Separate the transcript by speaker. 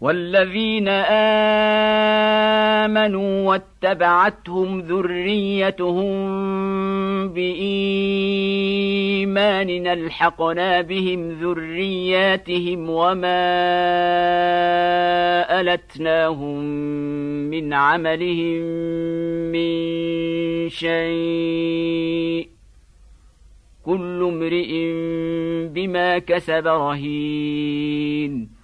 Speaker 1: والذين آمنوا واتبعتهم ذريتهم بإيمان ألحقنا بهم ذرياتهم وما ألتناهم من عملهم من شيء كل امرئ بما كسب رهين